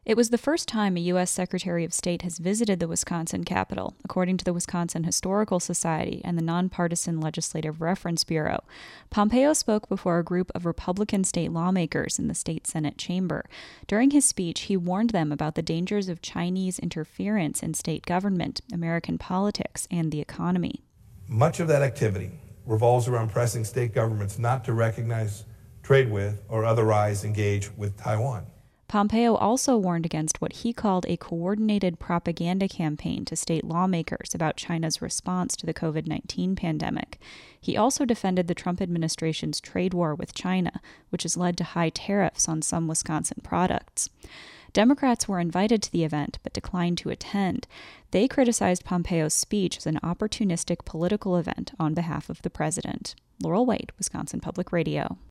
It was the first time a U.S. Secretary of State has visited the Wisconsin Capitol, according to the Wisconsin Historical Society and the Nonpartisan Legislative Reference Bureau. Pompeo spoke before a group of Republican state lawmakers in the state Senate chamber. During his speech, he warned them about the dangers of Chinese interference in state government, American politics, and the economy. Much of that activity revolves around pressing state governments not to recognize, trade with, or otherwise engage with Taiwan. Pompeo also warned against what he called a coordinated propaganda campaign to state lawmakers about China's response to the COVID-19 pandemic. He also defended the Trump administration's trade war with China, which has led to high tariffs on some Wisconsin products. Democrats were invited to the event but declined to attend. They criticized Pompeo's speech as an opportunistic political event on behalf of the president. Laurel White, Wisconsin Public Radio.